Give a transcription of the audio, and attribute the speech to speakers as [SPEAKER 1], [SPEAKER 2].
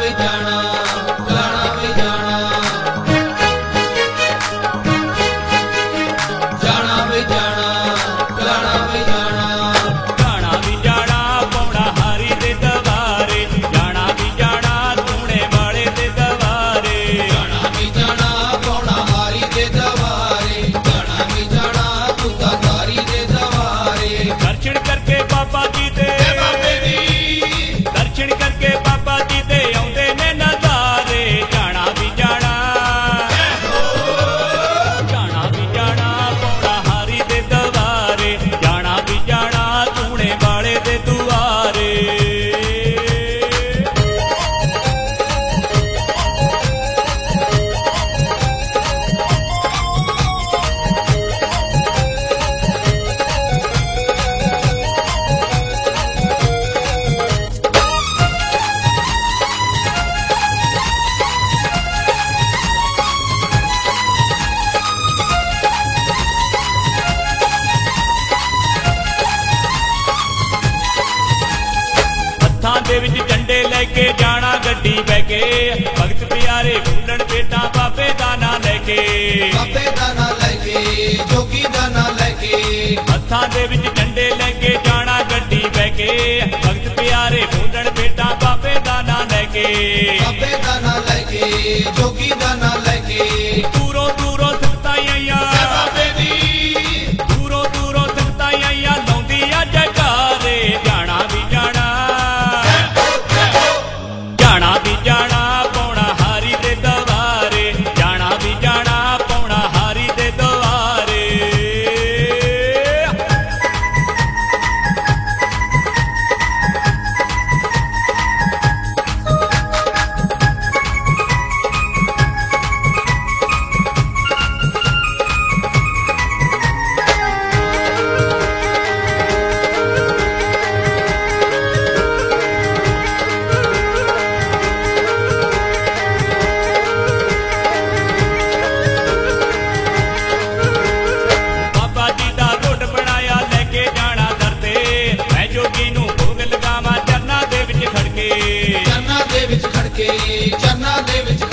[SPEAKER 1] झंडे लेके जाना गड्डी बैके भगत प्यारे फूलन बेटा बाबे दाना लेके
[SPEAKER 2] जोगी दाना लेके
[SPEAKER 1] हत्थां दे विच झंडे लेके जाना गड्डी बैके भगत प्यारे फूलन बेटा बाबे दाना लेके
[SPEAKER 2] जोगी दाना लेके
[SPEAKER 1] दूरों दूरों संगतां आईयां दूरों दूरों संगतां आईयां लाउंदियां जयकारे जाना भी जाना पौना हारी दे दवारे जाना भी जाना पौना हारी दे दवारे
[SPEAKER 2] चरना दे विच